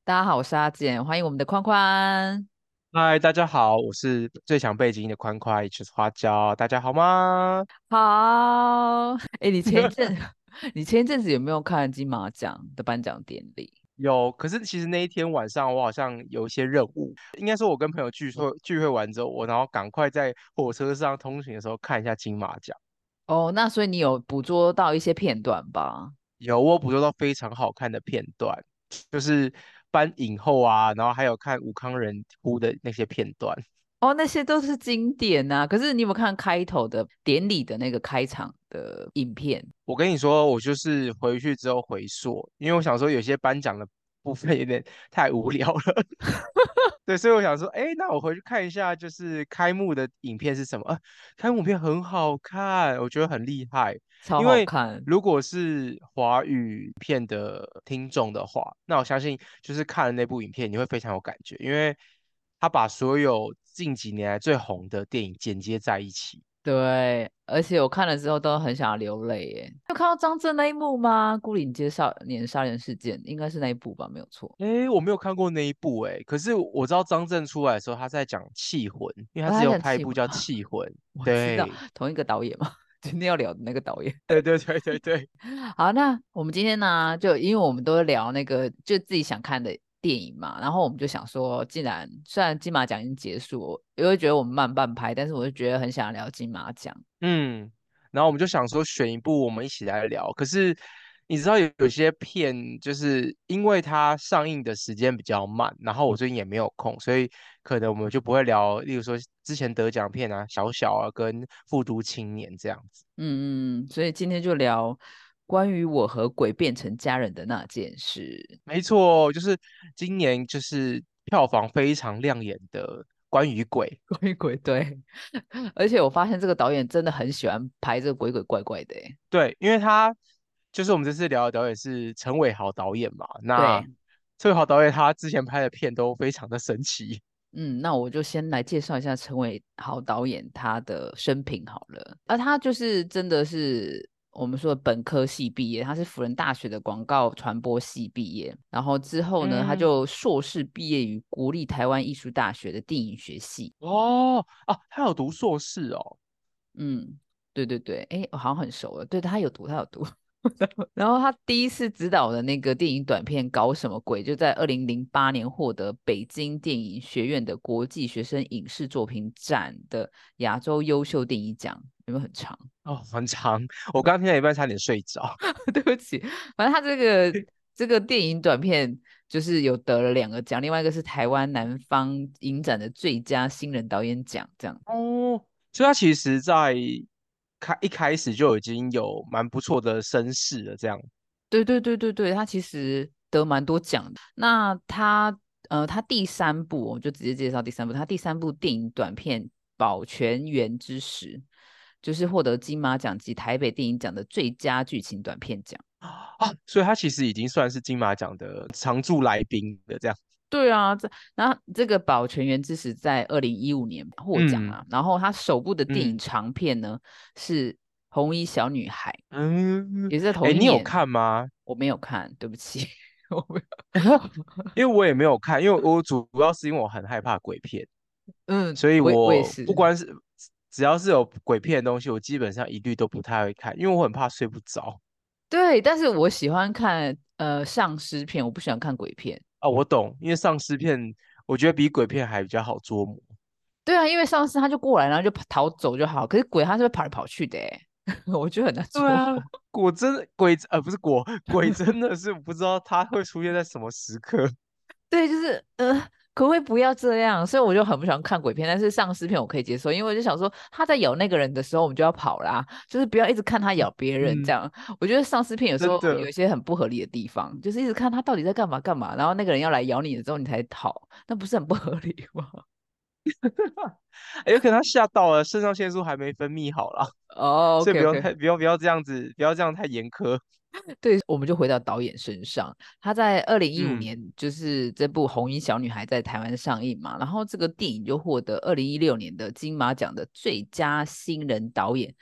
大家好，我是阿简，欢迎我们的宽宽。 嗨，大家好，我是最强背景的宽宽，也就是花椒，大家好吗？ 好，哎，你前一阵子有没有看金马奖的颁奖典礼？ 有，可是其实那一天晚上我好像有一些任务，应该说我跟朋友聚会完之后，我然后赶快在火车上通勤的时候看一下金马奖， 哦，那所以你有捕捉到一些片段吧？ 有我捕捉到非常好看的片段，就是颁影后啊，然后还有看吴康仁哭的那些片段。 哦，那些都是经典呐、可是你有没有看开头的典礼的那个开场的影片？ 我跟你说，我就是回去之后回溯，因为我想说有些颁奖的部分有点太无聊了。对，所以我想说，哎，那我回去看一下，就是开幕的影片是什么？开幕片很好看，我觉得很厉害。 超因为好看， 如果是华语片的听众的话，那我相信就是看了那部影片，你会非常有感觉，因为他把所有近几年来最红的电影剪接在一起。 对，而且我看了之后都很想要流泪耶。有看到张震那一幕吗？牯岭街少年杀人事件应该是那一部吧，没有错。 哎，我没有看过那一部哎，可是我知道张震出来的时候他在讲《气魂》，因为他哦， 之前有他讲气魂， 拍一部叫《气魂》。 我知道对， 同一个导演嘛，今天要聊的那个导演。 对对对对对， 好，那我们今天呢，就因为我们都聊那个就自己想看的电影嘛，然后我们就想说，既然虽然金马奖已经结束，我会觉得我们慢半拍，但是我就觉得很想聊金马奖。 嗯，然后我们就想说选一部我们一起来聊，可是你知道有些片就是因为它上映的时间比较慢，然后我最近也没有空，所以可能我们就不会聊，例如说之前得奖片啊，小小啊跟复读青年这样子。 所以今天就聊关于我和鬼变成家人的那件事。 没错，就是今年就是票房非常亮眼的关于鬼。 鬼鬼对，而且我发现这个导演真的很喜欢拍这个鬼鬼怪怪的欸。 对，因为他就是我们这次聊的导演是陈伟豪导演嘛，那对， 陈伟豪导演他之前拍的片都非常的神奇。 那我就先来介绍一下陈伟豪导演他的生平好了。他就是真的是我们说的本科系毕业，他是辅仁大学的广告传播系毕业，然后之后呢，他嗯， 就硕士毕业于国立台湾艺术大学的电影学系。 哦，啊，他有读硕士哦。 嗯，对对对，哎，我好像很熟了。对，他有读，他有读。然后他第一次执导的那个电影短片《搞什么鬼》，就在2008年获得北京电影学院的国际学生影视作品展的亚洲优秀电影奖，有没有很长？ 哦，很长，我刚听到一半差点睡着。 对不起，反正他这个电影短片就是有得了2个奖，另外一个是台湾南方影展的最佳新人导演奖，这样。 哦，所以他其实在一开始就已经有蛮不错的声势了，这样。 对对对对对，他其实得蛮多奖的。那他第三部，我就直接介绍第三部。他第三部电影短片《保全员之时》，就是获得金马奖及台北电影奖的最佳剧情短片奖。 所以他其实已经算是金马奖的常驻来宾的这样。 对啊，然后这个《保全员之时》在2015年获奖嗯了。然后他首部的电影嗯长片呢是《红衣小女孩》， 嗯， 也是在同哎，你有一年。 看吗？ 我没有看，对不起，我没有。 因为我也没有看，因为我主要是因为我很害怕鬼片，所以我也我不是。 管是只要是有鬼片的东西，我基本上一律都不太会看，因为我很怕睡不着。 对，但是我喜欢看丧尸片，我不喜欢看鬼片。 啊。我懂，因为丧尸片我觉得比鬼片还比较好捉摸。 对啊，因为丧尸他就过来，然后就逃走就好，可是鬼他是会跑来跑去的诶，我觉得很难捉摸。 对啊，果真鬼不是鬼真的是不知道它会出现在什么时刻。 对，就是可不可以不要这样？所以我就很不喜欢看鬼片，但是丧尸片我可以接受，因为我就想说他在咬那个人的时候，我们就要跑啦，就是不要一直看他咬别人这嗯， 样。我觉得丧尸片有时候有真的。 一些很不合理的地方，就是一直看他到底在干嘛干嘛，然后那个人要来咬你的时候你才逃，那不是很不合理吗？ 有可能他吓到了，肾上腺素还没分泌好啦， 哦，OK 所以不用 OK， 太不要这样子，不要这样太严苛。 对，我们就回到导演身上。他在2015年， 嗯， 就是这部《红衣小女孩》在台湾上映嘛，然后这个电影就获得2016年的金马奖的最佳新人导演，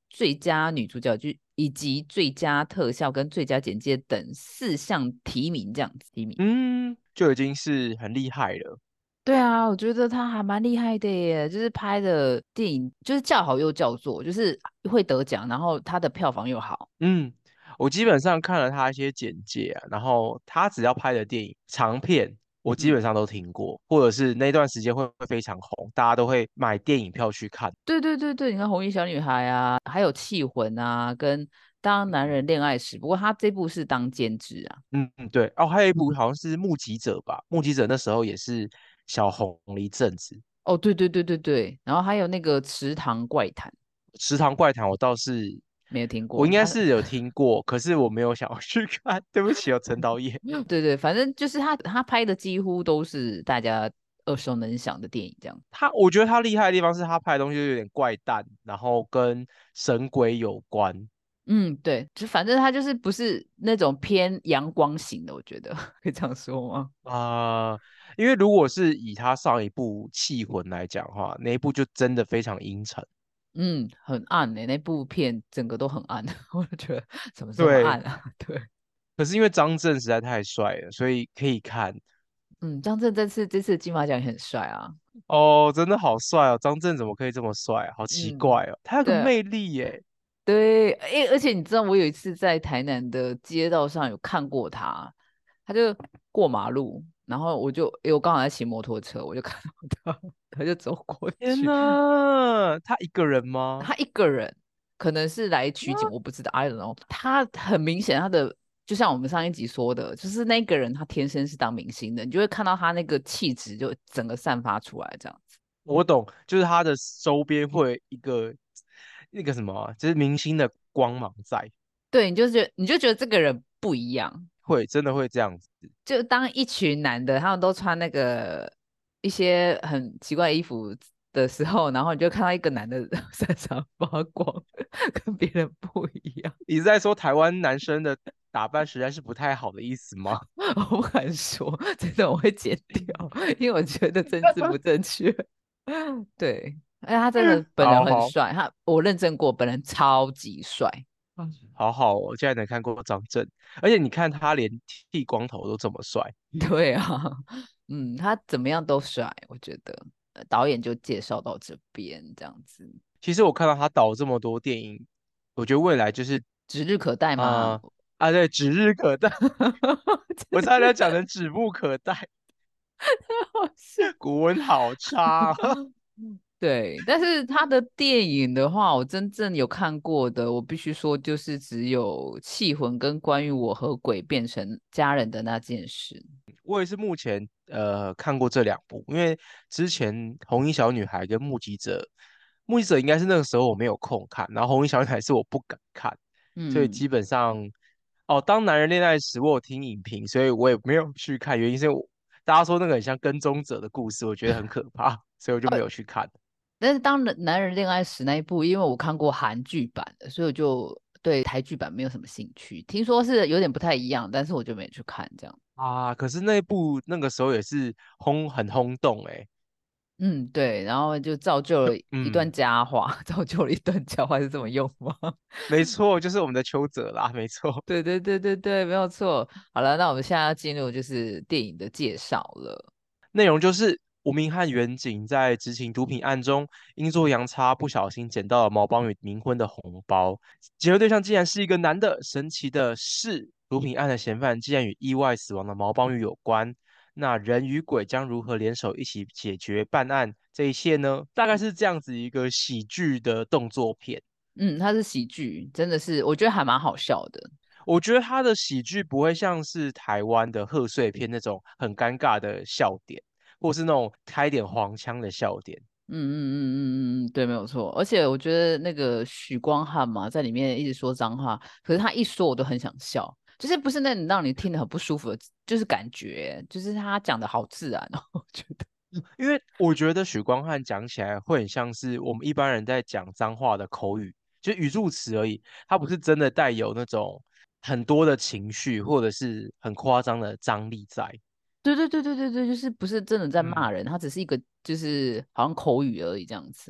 最佳女主角剧以及最佳特效跟最佳简介等4项提名，这样子提名。 就已经是很厉害了。 对啊，我觉得他还蛮厉害的耶，就是拍的电影就是叫好又叫座，就是会得奖，然后他的票房又好。 嗯，我基本上看了他一些简介啊，然后他只要拍的电影长片，我基本嗯， 上都听过，或者是那段时间会非常红，大家都会买电影票去看。 对对对对，你看《红衣小女孩》啊，还有《气魂》啊，跟《当男人恋爱时》，不过他这部是当监制啊。 对哦，还有一部嗯， 好像是《目击者》吧，《目击者》那时候也是小红了一阵子。 哦，对对对对对，然后还有那个《池塘怪谈》， 《食堂怪谈》我倒是， 没有听我应过他。 该是有听过，可是我没有想要去看，对不起哦，陈导演。 对对，反正就是他拍的几乎都是大家耳熟能详的电影，这样。 我觉得他厉害的地方是他拍的东西就有点怪诞，然后跟神鬼有关。 嗯，对，就反正他就是不是那种偏阳光型的，我觉得可以这样说吗？ 因为如果是以他上一部《气魂》来讲的话，那一部就真的非常阴沉。 嗯，很暗诶、那部片整个都很暗，我就觉得怎么这么对， 暗啊？对， 可是因为张震实在太帅了，所以可以看。 嗯，张震这次金马奖也很帅啊。 哦，真的好帅哦！张震怎么可以这么帅啊好奇嗯， 怪哦，他有个对魅力耶。 对，而且你知道，我有一次在台南的街道上有看过他，他就过马路，然后我刚好在骑摩托车，我就看到他，他就走过天去， 呐，他一个人吗？ 他一个人，可能是来取景，我不知道，I don't know。他很明显，他的就像我们上一集说的，就是那个人他天生是当明星的，你就会看到他那个气质就整个散发出来这样子。 我懂，就是他的周边会有一个那个什么啊就是明星的光芒在， 对，你就觉得这个人不一样， 会真的会这样子。 就当一群男的他们都穿那个一些很奇怪的衣服的时候，然后你就看到一个男的闪闪发光，跟别人不一样。 你是在说台湾男生的打扮实在是不太好的意思吗？ 我不敢说，真的我会剪掉，因为我觉得政治不正确。对，而且他真的本人好好很帅，我认证过，本人超级帅。 好好哦，我竟然能看过张震，而且你看他连剃光头都这么帅。 对啊，他怎么样都帅，我觉得。导演就介绍到这边这样子， 其实我看到他导这么多电影，我觉得未来就是指日可待嘛。 啊、对，指日可待。我差点讲成指不可待， 好笑。 古文好差啊。 对，但是他的电影的话，我真正有看过的，我必须说就是只有《气魂》跟关于我和鬼变成家人的那件事。 我也是目前看过这两部，因为之前《红衣小女孩》跟目击者应该是那个时候我没有空看，然后《红衣小女孩》是我不敢看，所以嗯， 基本上哦，当男人恋爱时我有听影评，所以我也没有去看，原因是大家说那个很像跟踪者的故事，我觉得很可怕，所以我就没有去看。 但是当男人恋爱时那一部，因为我看过韩剧版的，所以我就对台剧版没有什么兴趣。听说是有点不太一样，但是我就没去看这样。 可是那一部那个时候也是很轰动诶。 嗯，对，然后就造就了一段佳话，造就了一段佳话是这么用吗？ 没错，就是我们的邱泽啦，没错。 对对对对对，没有错。好了，那我们现在要进入就是电影的介绍了。 内容就是吴明和远景在执行毒品案中，阴错阳差不小心捡到了毛邦宇冥婚的红包，结合对象竟然是一个男的。神奇的是，毒品案的嫌犯竟然与意外死亡的毛邦宇有关。那人与鬼将如何联手一起解决办案？这一切呢，大概是这样子一个喜剧的动作片。 它是喜剧，真的是我觉得还蛮好笑的。 我觉得他的喜剧不会像是台湾的贺岁片那种很尴尬的笑点，或是那种开点黄腔的笑点。 对，没有错。而且我觉得那个许光汉嘛，在里面一直说脏话，可是他一说我都很想笑，就是不是那种让你听得很不舒服的，就是感觉，就是他讲的好自然哦，我觉得。 因为我觉得许光汉讲起来会很像是我们一般人在讲脏话的口语，就语助词而已，他不是真的带有那种很多的情绪或者是很夸张的张力在。 对对对对对对，就是不是真的在骂嗯， 人，他只是一个就是好像口语而已这样子。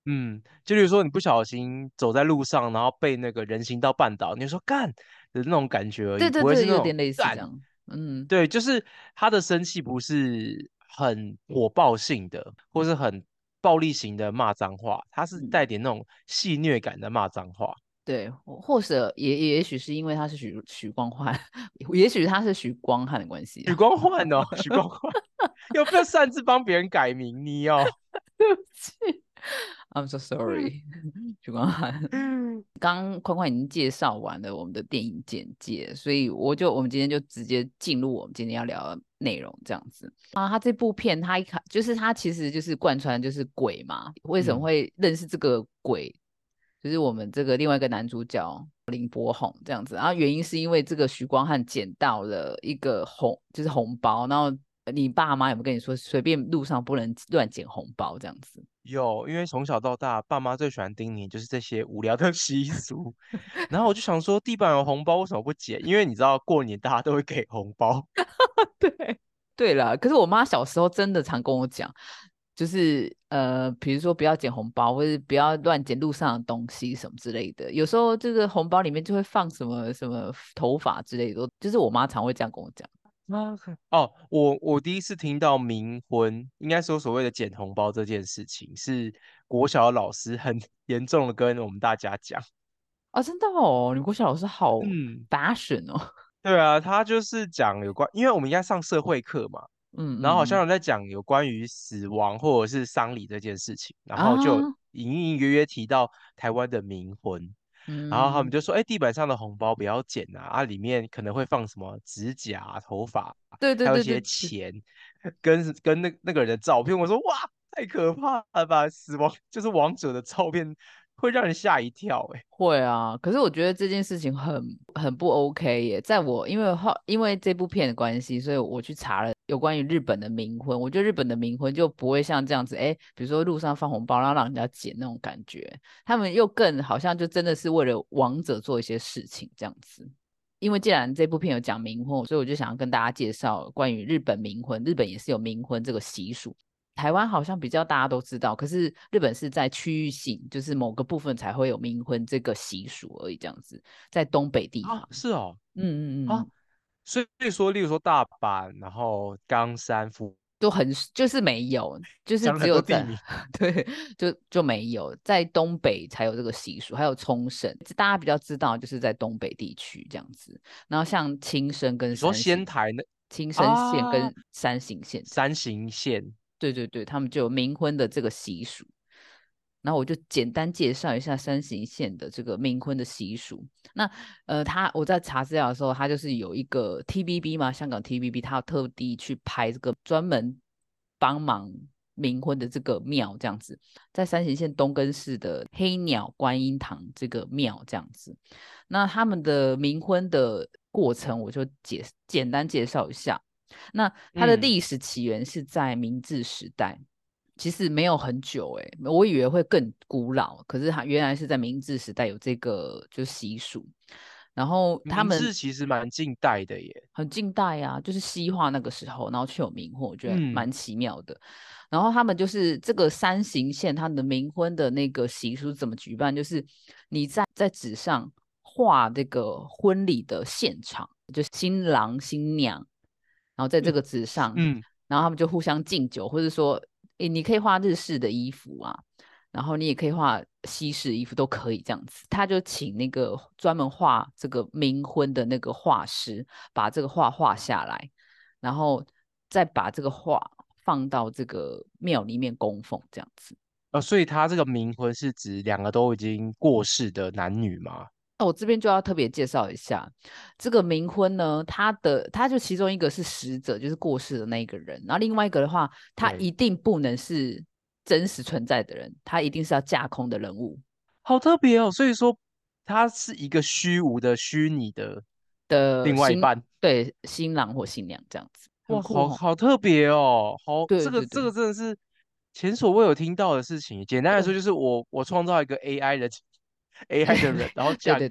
就比如说你不小心走在路上，然后被那个人行道绊倒，你就说干的那种感觉而已， 对对对， 不会是那种有点类似这干。 样。嗯对，就是他的生气不是很火爆性的，或是很暴力型的骂脏话，他是嗯， 带点那种戏谑感的骂脏话。 对，或者也许是因为他是许光汉，也许他是许光汉的关系许啊。 光汉哦，许光汉有没有擅自帮别人改名你哦？ 对不起，I'm so sorry，许光汉。刚刚宽宽已经介绍完了我们的电影简介，所以我们今天就直接进入我们今天要聊的内容，这样子啊。他这部片他就是他其实就是贯穿就是鬼嘛，为什么嗯， 会认识这个鬼？就是我们这个另外一个男主角林柏宏这样子，然后原因是因为这个许光汉捡到了一个就是红包，然后你爸妈有没有跟你说，随便路上不能乱捡红包这样子？ 有，因为从小到大，爸妈最喜欢叮咛就是这些无聊的习俗。然后我就想说，地板有红包为什么不捡？因为你知道过年大家都会给红包。 对对啦，可是我妈小时候真的常跟我讲，就是比如说不要捡红包，或者不要乱捡路上的东西什么之类的。有时候这个红包里面就会放什么什么头发之类的，就是我妈常会这样跟我讲。 啊，哦，我第一次听到冥婚，应该说所谓的捡红包这件事情，是国小的老师很严重的跟我们大家讲。 啊，真的哦，你国小老师好嗯， fashion 哦。 对啊，他就是讲有关，因为我们应该上社会课嘛， 嗯然后好嗯嗯像有在讲有关于死亡或者是丧礼这件事情，然后就啊， 隐隐约约提到台湾的冥婚，然后他们嗯， 就说，哎，地板上的红包不要捡啊，里面可能会放什么指甲啊、头发， 对对还有一些对对对， 钱，跟那个人的照片。我说哇，太可怕了吧！死亡就是亡者的照片，会让人吓一跳。哎， 会啊。可是我觉得这件事情很不 OK 耶。在我因为这部片的关系，所以我去查了有关于日本的冥婚。我觉得日本的冥婚就不会像这样子，哎，比如说路上放红包，然后让人家捡那种感觉。他们又更好像就真的是为了亡者做一些事情这样子。因为既然这部片有讲冥婚，所以我就想要跟大家介绍关于日本冥婚。日本也是有冥婚这个习俗，台湾好像比较大家都知道，可是日本是在区域性，就是某个部分才会有冥婚这个习俗而已，这样子，在东北地啊， 方。 是哦，啊， 嗯嗯嗯嗯， 所以说，例如说大阪，然后冈山、 就是没有，就是讲了只有在很多地名。 对，就没有在东北才有这个习俗，还有冲绳，大家比较知道就是在东北地区这样子。然后像青森跟你说山形， 仙台那青森县啊， 跟山形县， 山形县对对对，他们就有冥婚的这个习俗。然后我就简单介绍一下山形县的这个冥婚的习俗。那我在查资料的时候，他就是有一个 TVB 嘛，香港 TVB，他特地去拍这个专门帮忙冥婚的这个庙，这样子，在山形县东根市的黑鸟观音堂这个庙这样子。那他们的冥婚的过程，我就简单介绍一下。那它的嗯， 历史起源是在明治时代，其实没有很久诶，我以为会更古老，可是它原来是在明治时代有这个就习俗，然后他们明治其实蛮近代的耶。 很近代啊，就是西化那个时候，然后去有冥婚，我觉得嗯蛮奇妙的。然后他们就是这个山形县，他的冥婚的那个习俗怎么举办？就是你在纸上画这个婚礼的现场，就新郎新娘，然后在这嗯个纸上， 嗯， 然后他们就互相敬酒，或者说，诶，你可以画日式的衣服啊，然后你也可以画西式衣服，都可以这样子。他就请那个专门画这个冥婚的那个画师，把这个画下来，然后再把这个画放到这个庙里面供奉，这样子。 所以他这个冥婚是指两个都已经过世的男女吗？ 那我这边就要特别介绍一下这个冥婚呢，他就其中一个是死者，就是过世的那一个人，然后另外一个的话，他对， 一定不能是真实存在的人，他一定是要架空的人物好特别哦。所以说，他是一个虚无的、虚拟的的另外一半。 对，新郎或新娘这样子，很哇，好酷哦。 好特别哦，好，这个这对对对个真的是前所未有听到的事情。简单来说， 对就是我创造一个 AI 的 AI 的人，然后对对对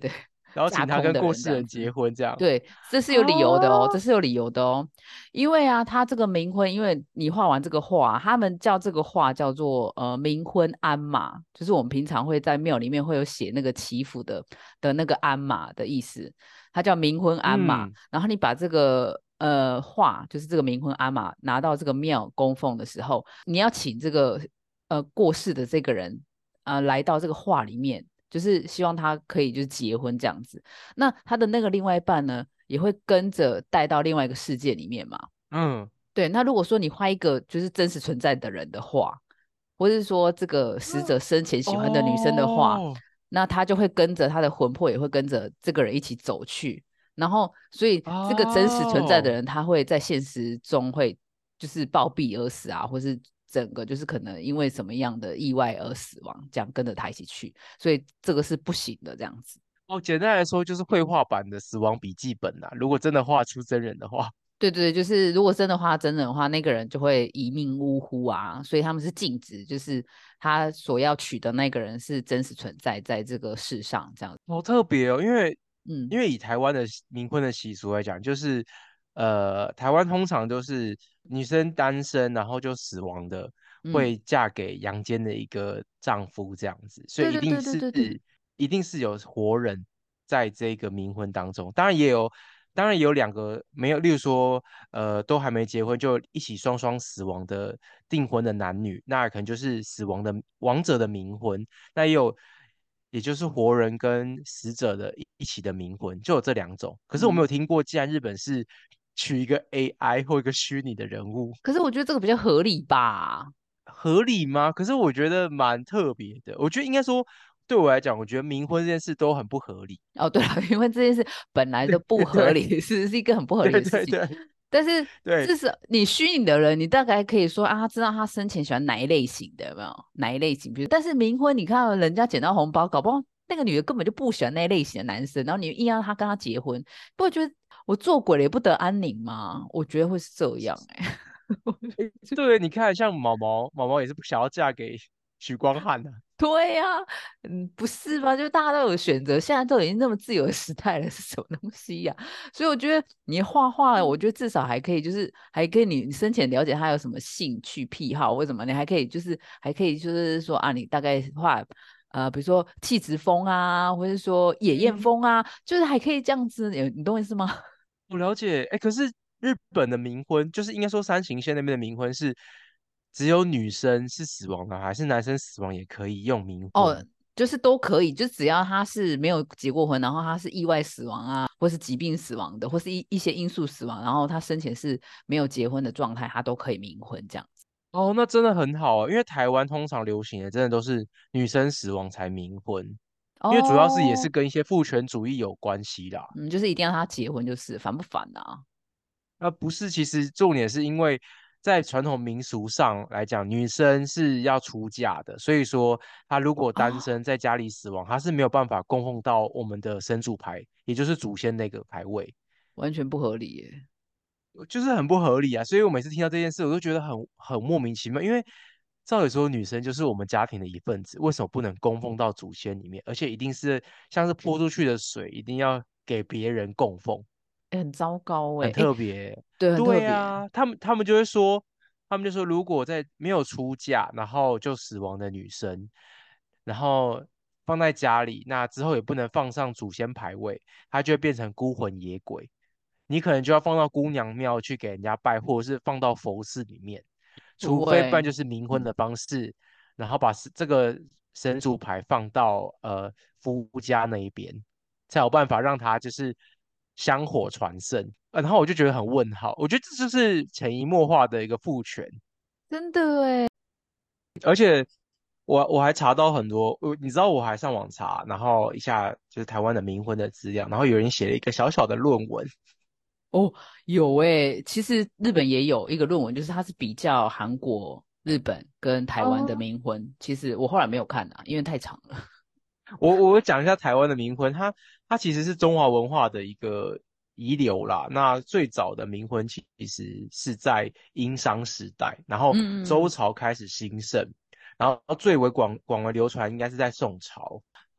然后请他架空的跟过世人人这样子。 结婚这样。 对，这是有理由的哦，这哦， 是有理由的哦。因为啊，他这个冥婚，因为你画完这个画，他们叫这个画叫做冥婚鞍马，就是我们平常会在庙里面会有写那个祈福的那个鞍马的意思，它叫冥婚鞍马。 嗯然后你把这个画，就是这个冥婚鞍马拿到这个庙供奉的时候，你要请这个过世的这个人来到这个画里面，就是希望他可以就是结婚这样子。那他的那个另外一半呢，也会跟着带到另外一个世界里面嘛。 嗯， 对，那如果说你画一个就是真实存在的人的画，或是说这个死者生前喜欢的女生的画， 哦那他就会跟着他的魂魄，也会跟着这个人一起走去。然后，所以这个真实存在的哦， 人，他会在现实中会就是暴毙而死啊，或是整个就是可能因为什么样的意外而死亡，这样跟着他一起去，所以这个是不行的，这样子。 哦，简单来说就是绘画版的死亡笔记本啊。如果真的画出真人的话， 对对，就是如果真的画真人的话，那个人就会一命呜呼啊，所以他们是禁止，就是他所要娶的那个人是真实存在在这个世上这样。 好特别哦，因为嗯以台湾的冥婚的习俗来讲，就是台湾通常都是女生单身，然后就死亡的， 嗯， 会嫁给阳间的一个丈夫这样子，所以对对对对对对， 一定是有活人在这个冥婚当中，当然也有。当然也有两个没有，例如说，都还没结婚就一起双双死亡的订婚的男女，那可能就是死亡的亡者的冥婚。那也有，也就是活人跟死者的一起的冥婚，就有这两种。可是我没嗯。 有听过，既然日本是取一个 AI 或一个虚拟的人物， 可是我觉得这个比较合理吧。 合理吗？可是我觉得蛮特别的。我觉得应该说，对我来讲，我觉得冥婚这件事都很不合理。 哦，对了，因为这件事本来就不合对理，是一个很不合理对的事情。 对对但是对， 至少你虚拟的人，你大概可以说啊，他知道他生前喜欢哪一类型的，有没有哪一类型？比如，但是冥婚，你看人家捡到红包，搞不好那个女的根本就不喜欢那一类型的男生，然后你硬要他跟他结婚，不会觉得我做鬼了也不得安宁吗？我觉得会是这样哎、 诶对，你看，像毛毛也是不想要嫁给许光汉的、 对呀、不是吧？就大家都有选择，现在都已经那么自由的时代了，是什么东西呀、所以我觉得你画画，我觉得至少还可以，就是还可以你深浅了解他有什么兴趣癖好，为什么你还可以就是说啊，你大概画比如说气质风啊，或者说野艳嗯， 风啊，就是还可以这样子，你懂我意思吗？ 我了解。哎，可是日本的冥婚，就是应该说山形县那边的冥婚是只有女生是死亡的，还是男生死亡也可以用冥哦， 婚？ 就是都可以，就只要他是没有结过婚，然后他是意外死亡啊，或是疾病死亡的，或是一些因素死亡，然后他生前是没有结婚的状态，他都可以冥婚这样子。 哦，那真的很好啊，因为台湾通常流行的真的都是女生死亡才冥婚，因为主要是也是哦， 跟一些父权主义有关系啦。 嗯，就是一定要他结婚，就是烦不烦啊？ 不是，其实重点是因为在传统民俗上来讲，女生是要出嫁的，所以说她如果单啊， 身在家里死亡，她是没有办法供奉到我们的神主牌，也就是祖先那个牌位， 完全不合理耶。 就是很不合理啊。所以我每次听到这件事，我都觉得很莫名其妙，因为照理说女生就是我们家庭的一份子，为什么不能供奉到祖先里面？而且一定是像是泼出去的水，一定要给别人供奉。 哎，很糟糕哎， 很哎， 特别。 对，很特别。 对啊，他们就会说，他们就说，如果在没有出嫁，然后就死亡的女生，然后放在家里，那之后也不能放上祖先牌位，她就会变成孤魂野鬼。你可能就要放到姑娘庙去给人家拜，或者是放到佛寺里面，除非不然不会， 就是冥婚的方式，然后把这个神主牌放到夫家那一边，才有办法让它就是香火传圣。然后我就觉得很问号，我觉得这就是潜移默化的一个父权， 真的哎。 而且我还查到很多，你知道我还上网查，然后一下就是台湾的冥婚的资料，然后有人写了一个小小的论文。 哦，有诶，其实日本也有一个论文，就是它是比较韩国、日本跟台湾的哦， 冥婚。其实我后来没有看啊，因为太长了。 我讲一下台湾的冥婚，它其实是中华文化的一个遗留啦。那最早的冥婚其实是在殷商时代，然后周嗯嗯朝开始兴盛，然后最为广为流传应该是在宋朝。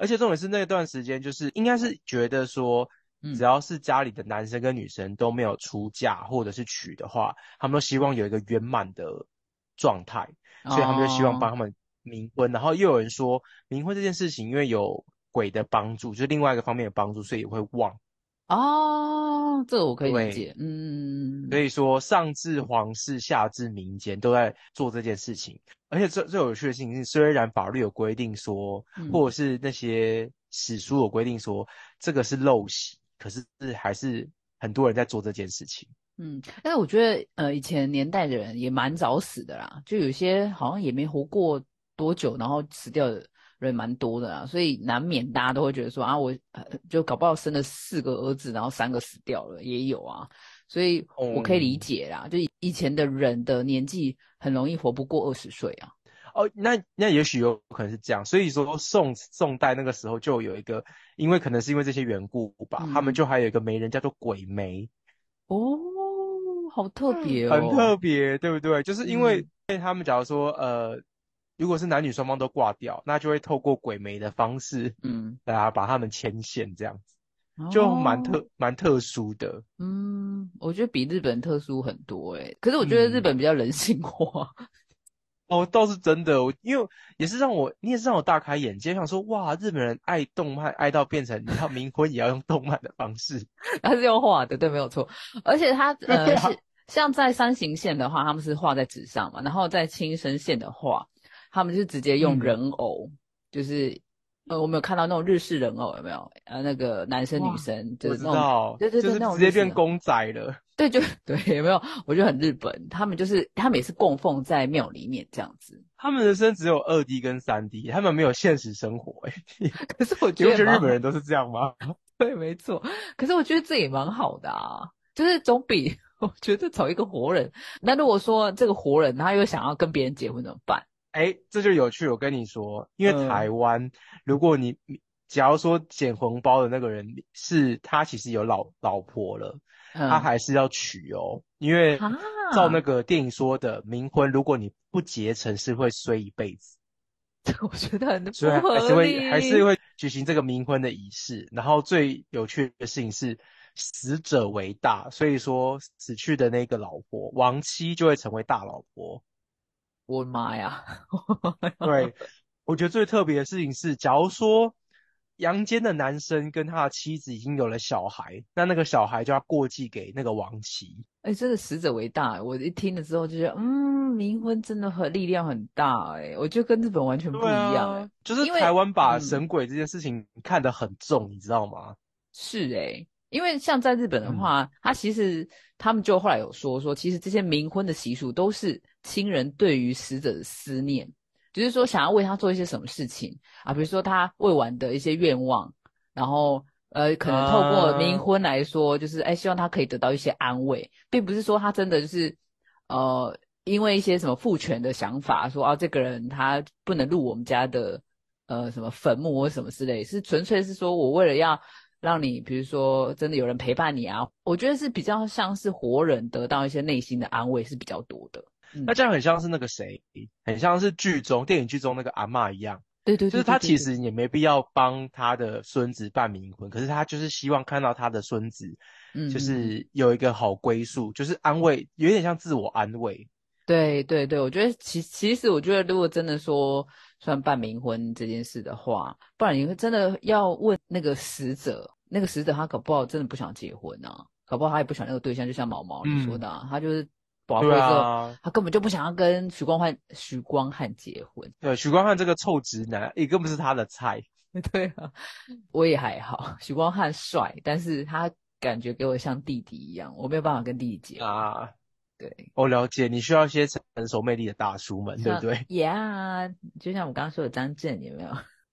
而且重点是那段时间就是应该是觉得说，只嗯， 要是家里的男生跟女生都没有出嫁或者是娶的话，他们都希望有一个圆满的状态，所以他们就希望哦帮他们冥婚。然后又有人说，冥婚这件事情因为有鬼的帮助，就是另外一个方面的帮助，所以也会旺。 哦，这个我可以理对， 解，嗯所以说上至皇室，下至民间都在做这件事情。而且最有趣的事情是，虽然法律有规定说， 嗯或者是那些史书有规定说这个是陋习，可是还是很多人在做这件事情。 嗯，但是我觉得以前年代的人也蛮早死的啦，就有些好像也没活过多久，然后死掉的人蛮多的啦，所以难免大家都会觉得说啊，我就搞不好生了4个儿子，然后3个死掉了，也有啊，所以我可以理嗯， 解啦，就以前的人的年纪很容易活不过20岁啊。 哦，那也许有可能是这样。所以说宋代那个时候就有一个，因为可能是因为这些缘故吧，他们嗯， 就还有一个媒人叫做鬼媒。 哦，好特别很哦。 特别，对不对？就是因为嗯他们假如说如果是男女双方都挂掉，那就会透过鬼媒的方式， 嗯， 把他们牵线，这样子就哦。 蛮特殊的。 嗯，我觉得比日本特殊很多诶，可是我觉得日嗯， 本比较人性化。 哦，倒是真的，因为你也是让我大开眼界，想说哇，日本人爱动漫爱到变成你要冥婚也要用动漫的方式。 它是用画的，对，没有错。而且它对啊， 是像在山形县的话，他们是画在纸上嘛，然后在青森县的话，他们就直接用嗯， 人偶，就是我们有看到那种日式人偶，有没有？那个男生女哇， 生就我知是那种， 道， 对对对，那种就是直接日式的。 变公仔了。 对，就对，有没有？我觉得很日本，他们也是供奉在庙里面这样子。 他们人生只有2D 跟3D，他们没有现实生活。哎， 可是我你不觉得日觉得蛮好。 本人都是这样吗？ 对，没错。可是我觉得这也蛮好的啊，就是总比我觉得找一个活人。那如果说这个活人他又想要跟别人结婚怎么办？ 哎，这就有趣。我跟你说，因为台嗯湾，如果假如说捡红包的那个人是他其实有老婆了，他嗯， 还是要娶哦，因为照那哈， 个电影说的，冥婚如果你不结成是会衰一辈子。 这个我觉得很所以不合还是理。 会举行这个冥婚的仪式。然后最有趣的事情是，死者为大，所以说死去的那个老婆亡妻就会成为大老婆。 我的妈呀！ 对，我觉得最特别的事情是，假如说阳间的男生跟他的妻子已经有了小孩，那个小孩就要过继给那个亡妻。 哎，真的死者为大。我一听了之后就觉得，冥婚真的很力量很大。哎，我觉得跟日本完全对不一样。哎， 啊，就是因为台湾把神鬼这件事情看得很重，你知道吗？ 是诶，因为像在日本的嗯话，他们就后来有说，其实这些冥婚的习俗都是亲人对于死者的思念，就是说想要为他做一些什么事情啊，比如说他未完的一些愿望，然后可能透过冥啊， 婚来说，就是希望他可以得到一些安慰，并不是说他真的就是因为一些什么父权的想法，说这个人他不能入我们家的什么坟墓或什么之类，是纯粹是说我为了要让你，比如说真的有人陪伴你啊，我觉得是比较像是活人得到一些内心的安慰是比较多的。 那嗯， 这样很像是那个谁，很像是电影剧中那个阿嬷一样， 对对就是他对对对对， 其实也没必要帮他的孙子办冥婚，可是他就是希望看到他的孙子就嗯嗯嗯。 是有一个好归宿，就是安慰，有点像自我安慰。 对对对，我觉得其实我觉得，如果真的说算办冥婚这件事的话，不然你会真的要问那个死者，那个死者他搞不好真的不想结婚啊，搞不好他也不喜欢那个对象，就像毛毛你说嗯， 的他就是宝对贵之后， 啊， 他根本就不想要跟许光汉结婚。 对，许光汉这个臭直男也更不是他的菜对啊，我也还好，许光汉帅，但是他感觉给我像弟弟一样，我没有办法跟弟弟结婚。 啊。 对。 我了解，你需要一些成熟魅力的大叔们，对不像对？ 呀，就像我刚刚说的张震有没有？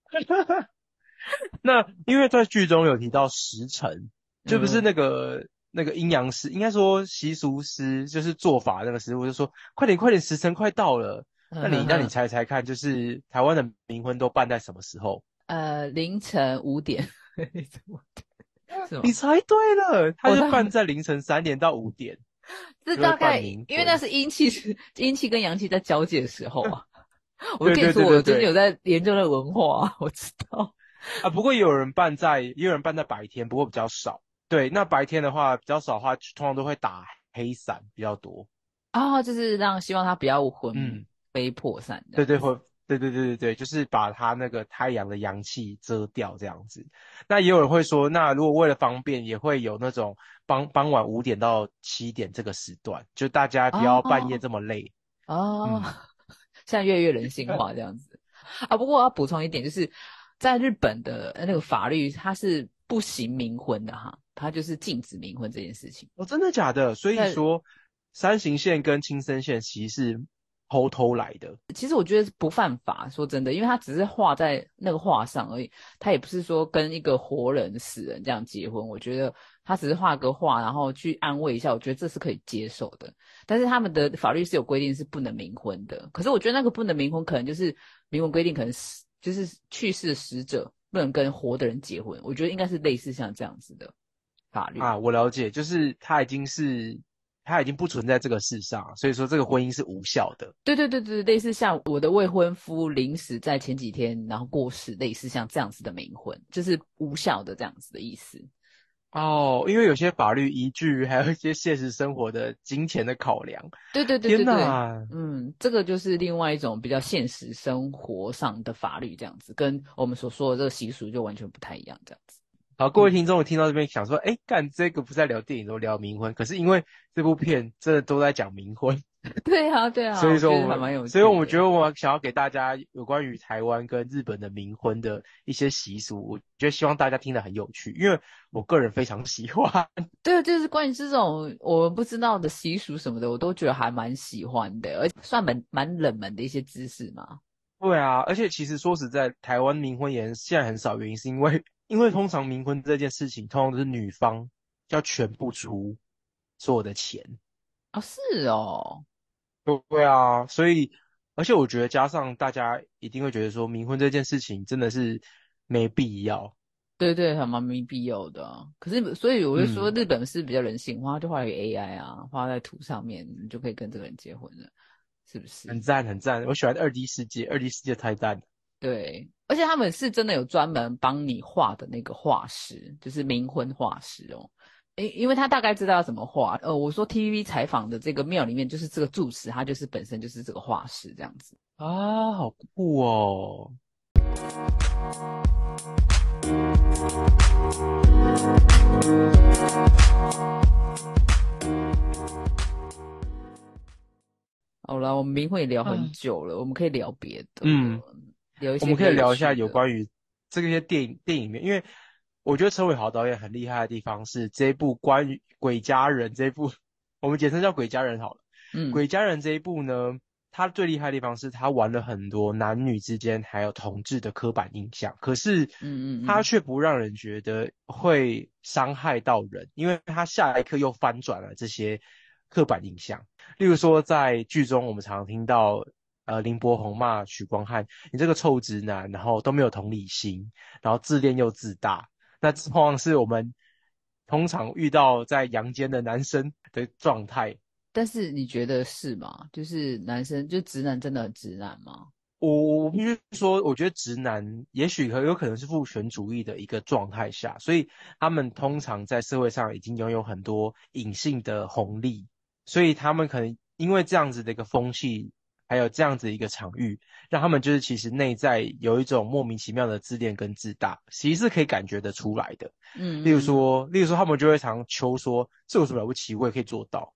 那因为在剧中有提到时辰，就不是嗯那个阴阳师，应该说习俗师，就是做法那个师傅就说快点快点，时辰快到了。那你嗯哼哼， 猜猜看，就是台湾的冥婚都办在什么时候？ 凌晨5点，是吗？ 你猜对了，他就我大办在凌晨3点到5点， 这就会办大概因为那冥婚。 是阴气跟阳气在交界的时候啊。我对对跟你说， 对对对， 我最近有在研究那个文化啊，我知道。 啊，不过也有人办在白天，不过比较少。对，那白天的话比较少的话，通常都会打黑伞比较多。 啊，就是希望它不要魂嗯， 飞魄散这对对， 样子。 会，对，就是把它那个太阳的阳气遮掉这样子。那也有人会说，那如果为了方便，也会有那种傍晚5点到7点这个时段，就大家不要半夜哦这么累。 哦， 嗯， 现在越来越人性化这样子啊。不过我要补充一点，就是在日本的那个法律，它是不行冥婚的哈，它就是禁止冥婚这件事情。 哦，真的假的？所以在说，山形县跟青森县其实是偷偷来的。 其实我觉得不犯法，说真的，因为他只是画在那个画上而已，他也不是说跟一个活人、死人这样结婚。我觉得他只是画个画，然后去安慰一下，我觉得这是可以接受的。但是他们的法律是有规定是不能冥婚的，可是我觉得那个不能冥婚，可能就是冥婚规定，可能是就是去世的死者不能跟活的人结婚，我觉得应该是类似像这样子的法律。 啊，我了解，就是他已经不存在这个世上，所以说这个婚姻是无效的。 对，类似像我的未婚夫临时在前几天然后过世，类似像这样子的冥婚，就是无效的这样子的意思。 哦，因为有些法律依据，还有一些现实生活的金钱的考量。天对， 哪！ 这个就是另外一种比较现实生活上的法律，这样子跟我们所说的这个习俗就完全不太一样，这样子。 好，各位嗯， 听众听到这边想说，哎，干这个不是在聊电影，都聊冥婚。可是因为这部片真的都在讲冥婚， 对啊， 所以我说我们， 觉得还蛮有所以我趣的。 们觉得我们想要给大家有关于台湾跟日本的冥婚的一些习俗，我觉得希望大家听得很有趣，因为我个人非常喜欢。 对，就是关于这种我们不知道的习俗什么的，我都觉得还蛮喜欢的，而且算蛮冷门的一些知识嘛。 对啊，而且其实说实在，台湾冥婚也现在很少，原因是因为通常冥婚这件事情，通常都是女方要全部出所有的钱。 哦，是哦， 对啊，所以而且我觉得加上大家一定会觉得说冥婚这件事情真的是没必要。 对，还蛮没必要的啊可是，所以我就说， 嗯， 日本是比较人性化，就画一个 AI 啊，画在图上面，你就可以跟这个人结婚了，是不是？ 很赞很赞，我喜欢2D世界，2D世界太赞了。 对，而且他们是真的有专门帮你画的那个画师，就是冥婚画师哦。因为他大概知道要怎么画。我说 TVB 采访的这个庙里面，就是这个住持，他就是本身就是这个画师这样子。 啊，好酷哦。 好了，我们冥婚也聊很啊， 久了，我们可以聊别的嗯。 了，聊一我们些比较有可以聊一下趣的。 有关于这些电影面，因为我觉得陈伟豪导演很厉害的地方是这一部关于鬼家人这一部，我们简称叫鬼家人好了。 嗯鬼家人这一部呢，他最厉害的地方是他玩了很多男女之间还有同志的刻板印象，可是他嗯， 却不让人觉得会伤害到人，因为他下一刻又翻转了这些刻板印象。例如说，在剧中我们常常听到，林柏宏骂许光汉，你这个臭直男，然后都没有同理心，然后自恋又自大。那这往往是我们通常遇到在阳间的男生的状态。 但是你觉得是吗？就是男生，就直男真的很直男吗？ 我必须说，我觉得直男也许有可能是父权主义的一个状态下，所以他们通常在社会上已经拥有很多隐性的红利，所以他们可能因为这样子的一个风气，还有这样子一个场域，让他们就是其实内在有一种莫名其妙的自恋跟自大，其实是可以感觉得出来的。例如说他们就会常求说，这有什么了不起，我也可以做到。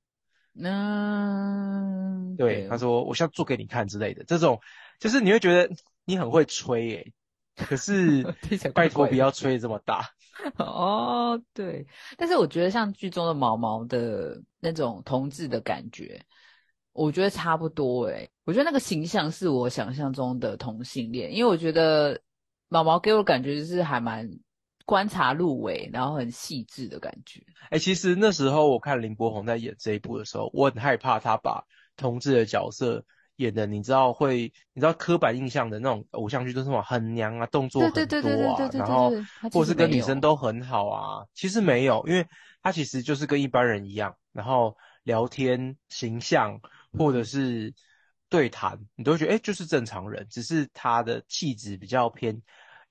对， 对， 他说我现在做给你看之类的，这种就是你会觉得你很会吹诶，可是听起来怪拜托怪的。 不要吹得这么大。 哦，对，但是我觉得像剧中的毛毛的那种同志的感觉，我觉得差不多诶。我觉得那个形象是我想象中的同性恋，因为我觉得毛毛给我的感觉就是还蛮观察入微，然后很细致的感觉。 哎，其实那时候我看林柏宏在演这一部的时候，我很害怕他把同志的角色演的，你知道刻板印象的那种偶像剧都是那种很娘啊，动作很多啊，然后他其实或是跟女生没有。 都很好啊，其实没有，因为他其实就是跟一般人一样，然后聊天形象或者是对谈，你都会觉得哎，就是正常人，只是他的气质比较偏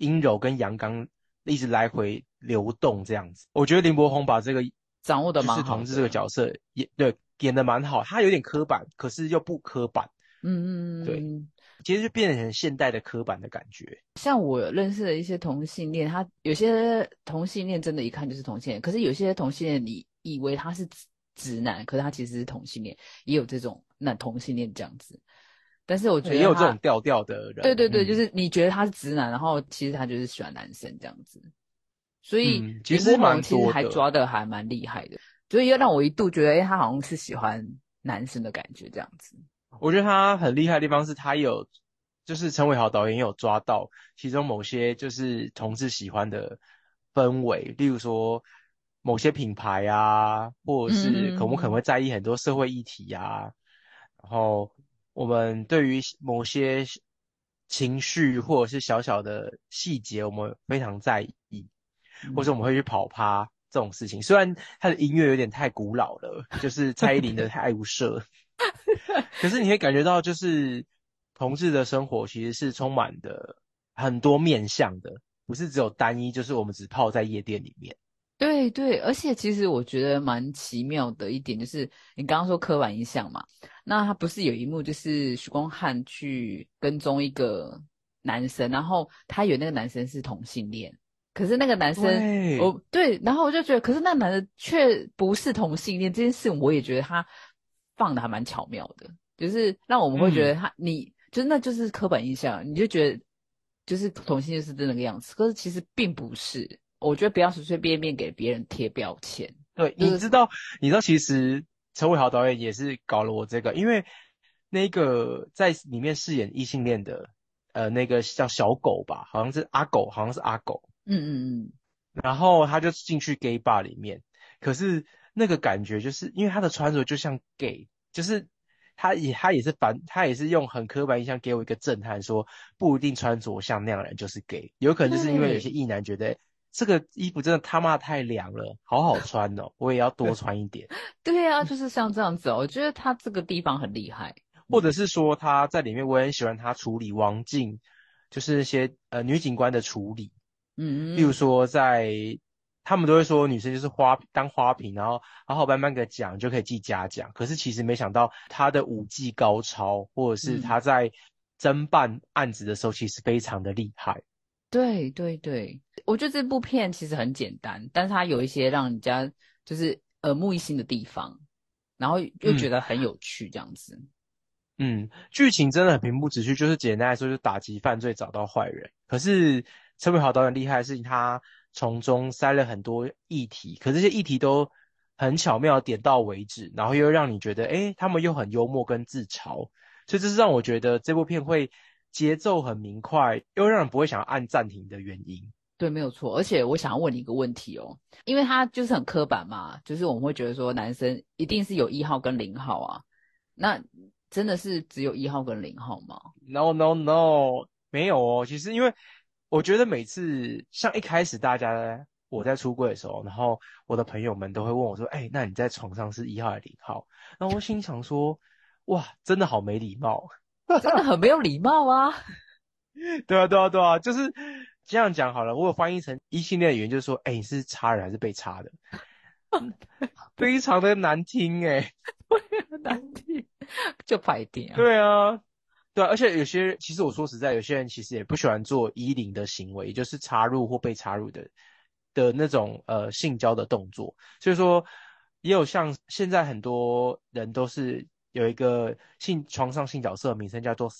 阴柔跟阳刚一直来回流动这样子。我觉得林柏宏把这个掌握的就是蛮好同志这个的。 角色演的蛮好，他有点刻板，可是又不刻板，对， 嗯， 其实就变成现代的刻板的感觉。 像我认识的一些同性恋，他有些同性恋真的一看就是同性恋，可是有些同性恋你以为他是直男，可是他其实是同性恋，也有这种那同性恋这样子。但是我觉也有这种得他， 调调的人， 对对对，就是你觉得他是直男，然后其实他就是喜欢男生这样子。所以其林柏宏实蛮其实还多的。 抓的还蛮厉害的，所以又让我一度觉得，哎，他好像是喜欢男生的感觉这样子。 我觉得他很厉害的地方是他有，就是陈伟豪导演也有抓到其中某些就是同志喜欢的氛围，例如说某些品牌啊，或者是我们可能会嗯嗯嗯， 在意很多社会议题啊，然后我们对于某些情绪或者是小小的细节，我们非常在意，或者我们会去跑趴这种事情。虽然他的音乐有点太古老了，就是蔡依林的《爱无赦》。可是你会感觉到，就是同志的生活其实是充满的很多面向的，不是只有单一，就是我们只泡在夜店里面。 对对，而且其实我觉得蛮奇妙的一点就是，你刚刚说刻板印象嘛，那他不是有一幕就是许光汉去跟踪一个男生，然后他以为那个男生是同性恋，可是那个男生， 对， 哦对，然后我就觉得，可是那男的却不是同性恋，这件事我也觉得他放的还蛮巧妙的，就是让我们会觉嗯， 得你就是那就是刻板印象，你就觉得就是同性恋是那个样子，可是其实并不是。我觉得不要随随便便给别人贴标签， 对， 就是你知道，其实陈伟豪导演也是搞了我这个，因为那个在里面饰演异性恋的，那个叫小狗吧，好像是阿狗，好像是阿狗。 嗯嗯嗯， 然后他就进去 gay bar 里面，可是那个感觉就是因为他的穿着就像 gay，就是他也是用很刻板印象给我一个震撼，说不一定穿着像那样的人就是 gay，有可能就是因为有些对异男觉得这个衣服真的他妈太凉了，好好穿哦，我也要多穿一点， 对啊，就是像这样子哦。我觉得他这个地方很厉害。 或者是说他在里面我也很喜欢他处理王静，就是那些女警官的处理。例如嗯嗯， 说他们都会说女生就是当花瓶，然后好好慢慢的讲就可以记嘉奖。可是其实没想到她的武技高超，或者是嗯， 她在侦办案子的时候其实非常的厉害。 对对对，我觉得这部片其实很简单，但是它有一些让人家就是耳目一新的地方，然后又觉嗯得很有趣这样子。 剧情真的很平铺直叙，就是简单来说就是打击犯罪，找到坏人。可是陈伟豪导演厉害的是他从中塞了很多议题，可这些议题都很巧妙地点到为止，然后又让你觉得，诶，他们又很幽默跟自嘲，所以这是让我觉得这部片会节奏很明快，又让人不会想要按暂停的原因。 对，没有错。而且我想要问你一个问题哦，因为他就是很刻板嘛，就是我们会觉得说男生一定是有1号跟0号啊，那真的是只有1号跟0号吗？ No no no，没有哦。其实因为我觉得每次像一开始我在出柜的时候，然后我的朋友们都会问我说：“哎，那你在床上是1号还是0号？”然后我心想说：“哇，真的好没礼貌。” 真的很没有礼貌啊！ 对啊对啊对啊，就是这样讲好了。我有翻译成异性恋的语言，就是说：“哎，你是插人还是被插的？”非常的难听哎。 很难听，就排点啊。 对啊，对啊，而且其实我说实在，有些人其实也不喜欢做衣领的行为，也就是插入或被插入的那种性交的动作。所以说，也有像现在很多人都是有一个床上性角色的名称叫做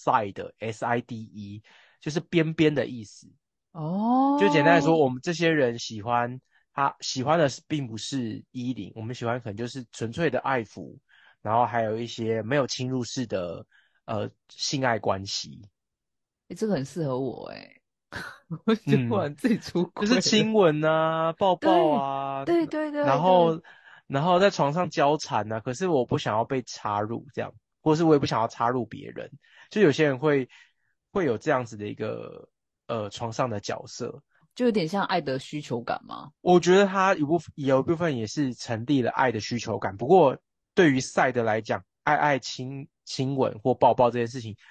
side，SIDE，就是边边的意思。就简单来说， 哦， 我们这些人喜欢的并不是衣领，我们喜欢可能就是纯粹的爱抚，然后还有一些没有侵入式的性爱关系。 诶这个很适合我诶，我就突嗯， 然自己出就是柜了。 亲吻啊、抱抱对啊， 对对对对， 然后在床上交缠啊，可是我不想要被插入这样，或是我也不想要插入别人，就有些人会有这样子的一个床上的角色。 就有点像爱的需求感嘛。 我觉得他有一部分也是成立了爱的需求感，不过对于赛德来讲，爱亲吻或抱抱这件事情，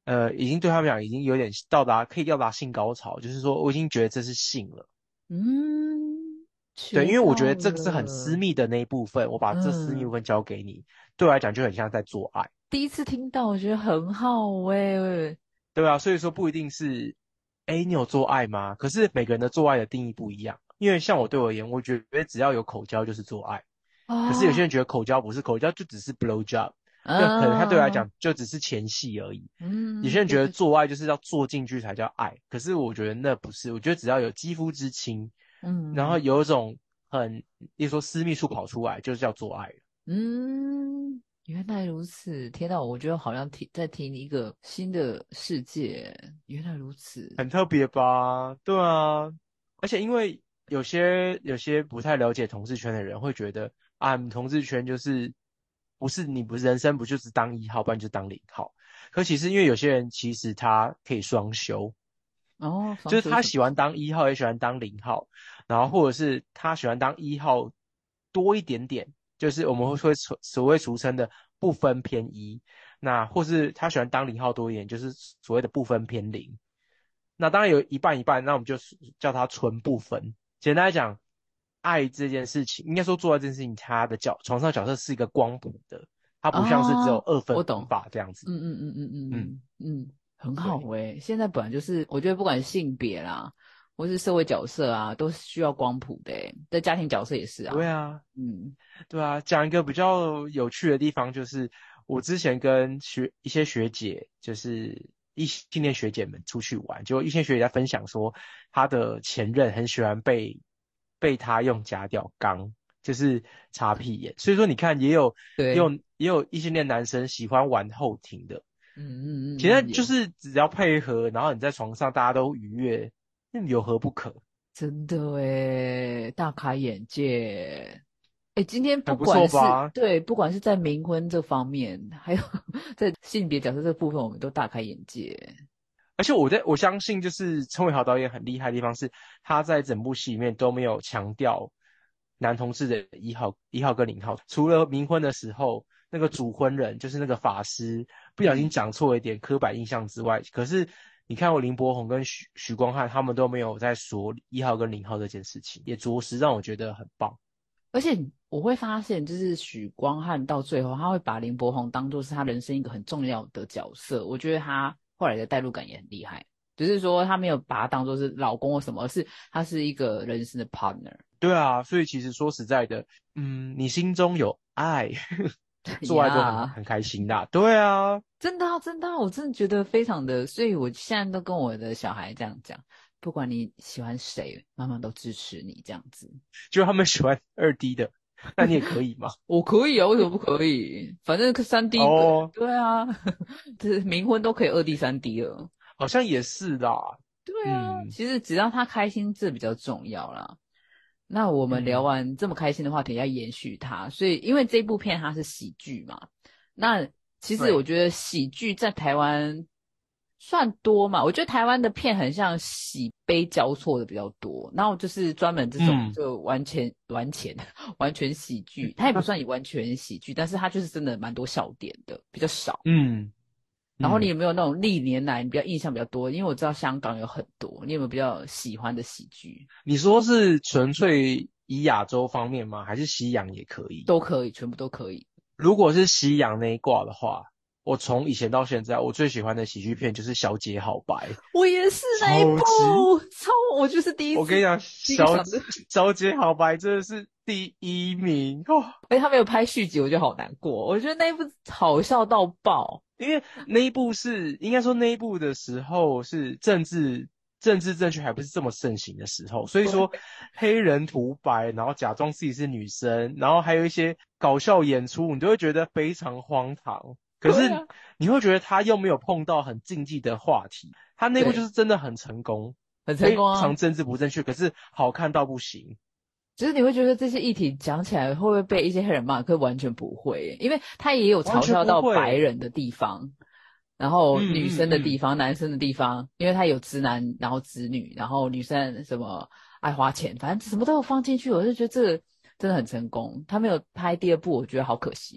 已经对他们讲已经有点可以到达性高潮，就是说我已经觉得这是性了。 嗯， 对，因学为我觉得到这个是很私了。 密的那一部分，我把这私密部嗯， 分交给你，对我来讲就很像在做爱。 第一次听到，我觉得很好诶。 对啊，所以说不一定是，哎，你有做爱吗？可是每个人的做爱的定义不一样，因为像我对我而言，我觉得只要有口交就是做爱。可是有些啊， 人觉得口交不是口交，就只是 blow job，就可能他对我来嗯讲就只是前戏而已。有些嗯， 人觉得对对， 做爱就是要做进去才叫爱，可是我觉得那不是，我觉得只要有肌肤之亲，然后嗯有一种很，例如说私密处跑出来，就是叫做爱了。 嗯，原来如此！天呐，我觉得好像在听一个新的世界。原来如此。 很特别吧？对啊，而且因为有些不太了解同志圈的人会觉得啊，同志圈就是不是人生不就是当一号，不然就当零号。可其实因为有些人其实他可以双修， 哦，双就是休什么？ 他喜欢当一号，也喜欢当零号，然后或者是他喜欢当一号多一点点，就是我们会所谓俗称的不分偏一。那或是他喜欢当零号多一点，就是所谓的不分偏零。那当然有一半一半，那我们就叫它纯不分。简单来讲，爱这件事情，应该说做爱这件事情，它的床上角色是一个光谱的，它不像是只有啊， 二分我懂。 法这样子。 嗯嗯嗯嗯嗯， 嗯嗯，很好对， 诶。现在本来就是，我觉得不管性别啦，或是社会角色啊，都是需要光谱的诶。在家庭角色也是啊。 对啊， 嗯对啊。讲一个比较有趣的地方，就是我之前跟一些学姐，就是异性恋学姐们出去玩，结果异性恋学姐在分享说，她的前任很喜欢被他用假屌刚，就是擦屁眼。所以说你看， 对， 也有异性恋男生喜欢玩后庭的， 嗯嗯其实嗯嗯，有。 就是只要配合，然后你在床上大家都愉悦，那有何不可？ 真的诶，大开眼界。诶，今天不很不错管是吧？ 对，不管是在冥婚这方面，还有在性别角色这部分，我们都大开眼界。 而且我相信，就是陈伟豪导演很厉害的地方是，他在整部戏里面都没有强调男同志的一号跟零号，除了冥婚的时候，那个主婚人就是那个法师不小心嗯， 讲错一点刻板印象之外，可是你看我林柏宏跟许光汉他们都没有在说一号跟零号这件事情，也着实让我觉得很棒。 而且我会发现，就是许光汉到最后，他会把林柏宏当做是他人生一个很重要的角色。我觉得他后来的代入感也很厉害，只是说他没有把他当做是老公或什么，而是他是一个人生的 partner。 对啊，所以其实说实在的，你心中有爱，做爱都呀， 很开心的。对啊。 真的啊，真的啊，我真的觉得非常的，所以我现在都跟我的小孩这样讲，不管你喜欢谁，妈妈都支持你这样子。 就他们喜欢2D 的，那你也可以嘛？ 我可以啊，为什么不可以？反正3D 哦， 对啊，这冥婚都可以2D、3D 了。 好像也是啦。 对啊， 嗯其实只要他开心，这比较重要啦。那我们聊嗯， 完这么开心的话题，要延续它，所以因为这部片它是喜剧嘛，那其实我对， 觉得喜剧在台湾算多嘛，我觉得台湾的片很像喜悲交错的比较多，然后就是专门这种嗯就完全喜剧，它也不算完全喜剧，但是它就是真的蛮多笑点的，比较少。 嗯然后你嗯， 有没有那种历年来你比较印象比较多？因为我知道香港有很多，你有没有比较喜欢的喜剧？ 你说是纯粹以亚洲方面吗？还是西洋也可以？ 都可以，全部都可以。 如果是西洋那一挂的话，我从以前到现在，我最喜欢的喜剧片就是《小姐好白》， 我也是那一部， 超级我就是我跟你讲， 第一个想的。 小姐好白真的是第一名哦。 哎，他没有拍续集，我就好难过。我觉得那一部好笑到爆。 因为那一部是应该说那一部的时候是政治正确还不是这么盛行的时候，所以说对黑人涂白，然后假装自己是女生，然后还有一些搞笑演出，你都会觉得非常荒唐。可是对啊， 你会觉得他又没有碰到很禁忌的话题，他那部就对， 是真的很成功， 很成非功啊。 常政治不正确，可是好看到不行。 只是你会觉得这些议题讲起来会不会被一些黑人骂？可完全不会耶，因为他也有完全嘲笑到白不会。 人的地方，然后嗯女嗯嗯， 生的地方、男生的地方，因为他有直男，然后直女，然后女生什么爱花钱，反正什么都有放进去。我就觉得这个真的很成功。他没有拍第二部，我觉得好可惜哦。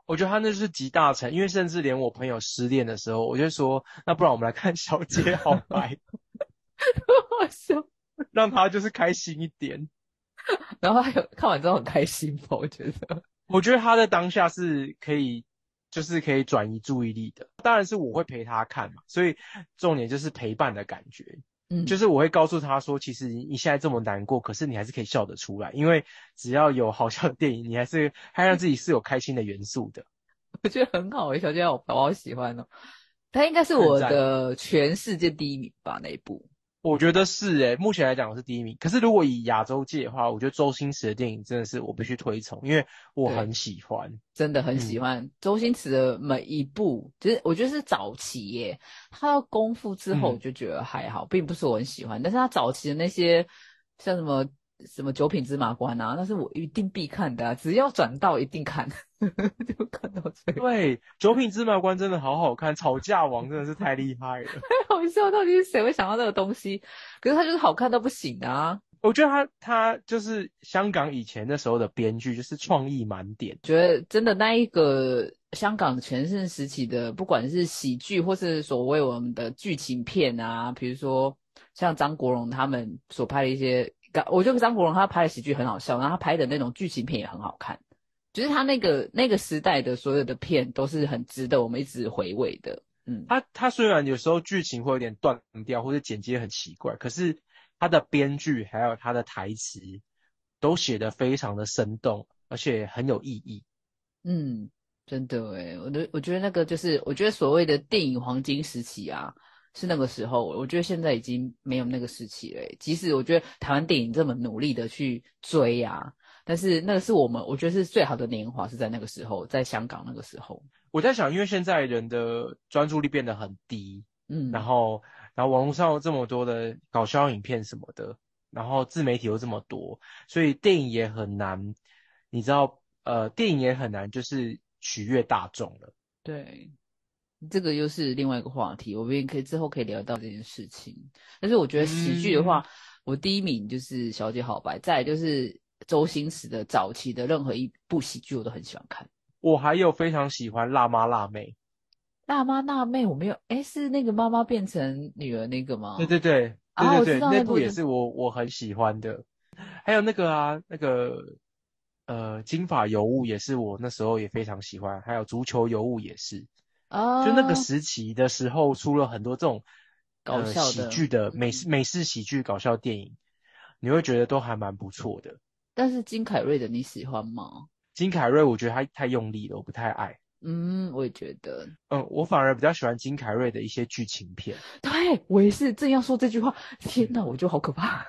我觉得他那是集大成，因为甚至连我朋友失恋的时候，我就说，那不然我们来看《小姐好白》， 好笑。 让他就是开心一点。 然后还有看完之后很开心吧，我觉得。 我觉得他在当下是可以，就是可以转移注意力的。当然是我会陪他看嘛，所以重点就是陪伴的感觉。就嗯， 是我会告诉他说，其实你现在这么难过，可是你还是可以笑得出来，因为只要有好笑的电影，你还让自己是有开心的元素的， 我觉得很好诶，小姐我好喜欢哦。它应该是我很赞。 的全世界第一名吧，那一部。 我觉得是诶，目前来讲我是第一名。可是如果以亚洲界的话，我觉得周星驰的电影真的是我必须推崇，因为我对， 很喜欢。 真的很喜嗯欢周星驰的每一部，就是我觉得是早期耶，他到功夫之后我嗯， 就觉得还好，并不是我很喜欢。但是他早期的那些像什么九品芝麻官啊，那是我一定必看的啊，只要转到一定看，就看到最后。 对，《九品芝麻官》真的好好看，吵架王真的是太厉害了。 太好笑，到底是谁会想到这个东西？可是他就是好看到不行啊！ 我觉得他就是香港以前那时候的编剧，就是创意满点。 觉得真的那一个香港全盛时期的，不管是喜剧或是所谓我们的剧情片啊，比如说像张国荣他们所拍的一些，我觉得张国荣他拍的喜剧很好笑，然后他拍的那种剧情片也很好看，就是他那个时代的所有的片都是很值得我们一直回味的。嗯他虽然有时候剧情会有点断掉，或者剪接很奇怪，可是他的编剧还有他的台词都写得非常的生动，而且很有意义。 嗯，真的诶，我觉得那个就是我觉得所谓的电影黄金时期啊。是那个时候，我觉得现在已经没有那个时期了欸。即使我觉得台湾电影这么努力的去追啊，但是那个是我觉得是最好的年华是在那个时候，在香港那个时候。 我在想，因为现在人的专注力变得很低，然嗯后网络上有这么多的搞笑影片什么的，然后自媒体又这么多，所以电影也很难，你知道，电影也很难就是取悦大众了。 对，这个又是另外一个话题，我们也可以之后可以聊到这件事情。但是我觉得喜剧的嗯， 话，我第一名就是《小姐好白》，再来就是周星驰的早期的任何一部喜剧我都很喜欢看。 我还有非常喜欢辣妈辣妹。 辣妈辣妹我没有，诶，是那个妈妈变成女儿那个吗？ 对对对对啊，我知对对， 道那部就那部也是我很喜欢的。还有那个啊，那个金发尤物也是我那时候也非常喜欢，还有足球尤物也是。就那个啊， 时期的时候，出了很多这种搞笑的。 喜剧的嗯， 美式喜剧搞笑电影，你会觉得都还蛮不错的。 但是金凯瑞的你喜欢吗？ 金凯瑞我觉得他太用力了，我不太爱。 嗯，我也觉得。 嗯，我反而比较喜欢金凯瑞的一些剧情片。 对，我也是正要说这句话。天嗯， 哪，我就好可怕。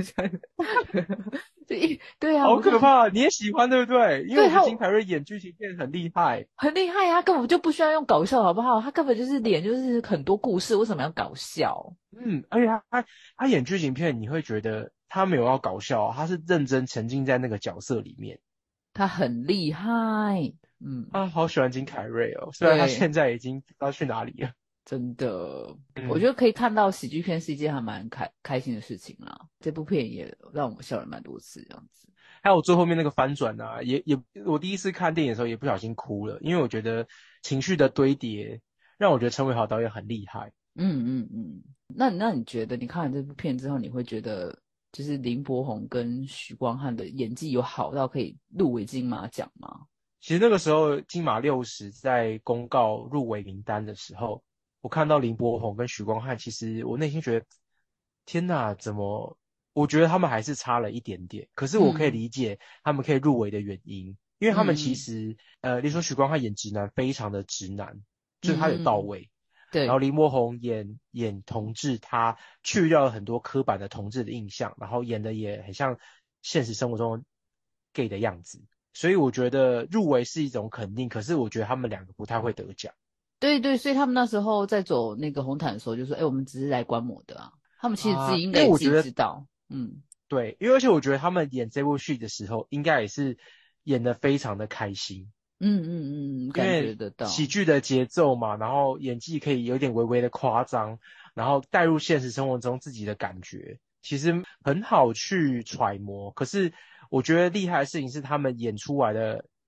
对啊， 好我就可怕，你也喜欢对不对？因为我觉得对他金凯瑞演剧情片很厉害。 很厉害啊，他根本就不需要用搞笑，好不好？他根本就是脸就是很多故事，为什么要搞笑？ 嗯，而且他演剧情片，你会觉得他没有要搞笑，他是认真沉浸在那个角色里面。 他很厉害。嗯， 啊，好喜欢金凯瑞哦，虽然他对。 现在已经不知道去哪里了。 真的，我觉嗯， 得可以看到喜剧片是一件还蛮开心的事情啦。这部片也让我们笑了蛮多次，这样子。 还有最后面那个翻转啊，我第一次看电影的时候也不小心哭了，因为我觉得情绪的堆叠让我觉得陈伟豪导演很厉害。 嗯嗯嗯，那你觉得你看完这部片之后，你会觉得就是林柏宏跟许光汉的演技有好到可以入围金马奖吗？ 其实那个时候金马60在公告入围名单的时候，我看到林柏宏跟许光汉，其实我内心觉得，天呐，怎么？我觉得他们还是差了一点点。可是我可以嗯理解他们可以入围的原因，因为他们其嗯实，例如说许光汉演直男非常的直男，就是他有嗯嗯， 到位。然后对。 林柏宏演同志，他去掉了很多刻板的同志的印象，然后演的也很像现实生活中 gay 的样子。所以我觉得入围是一种肯定，可是我觉得他们两个不太会得奖对对，所以他们那时候在走那个红毯的时候就说：“哎，我们只是来观摩的啊。”他们其实自己啊， 应该也自己因为我觉得知道。嗯对，因为而且我觉得他们演这部戏的时候，应该也是演得非常的开心， 嗯嗯嗯，感觉因为得到。 喜剧的节奏嘛，然后演技可以有点微微的夸张，然后带入现实生活中自己的感觉，其实很好去揣摩。可是我觉得厉害的事情是他们演出来的